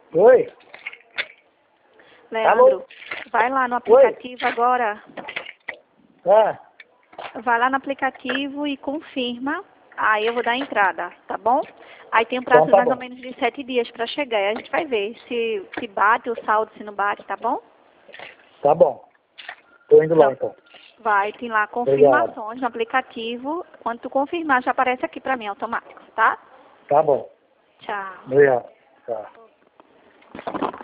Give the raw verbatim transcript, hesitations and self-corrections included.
Oi? Leandro, Alô? vai lá no aplicativo Oi? agora. Ah. Vai lá no aplicativo e confirma. Aí eu vou dar a entrada, tá bom? Aí tem um prazo Então, tá mais ou bom. menos de sete dias para chegar. Aí a gente vai ver se, se bate o saldo, se não bate, tá bom? Tá bom. Tô indo lá, então. Vai, tem lá confirmações Obrigado. no aplicativo. Quando tu confirmar, já aparece aqui para mim automático, tá? Tá bom. Tchau. Obrigado. Tchau.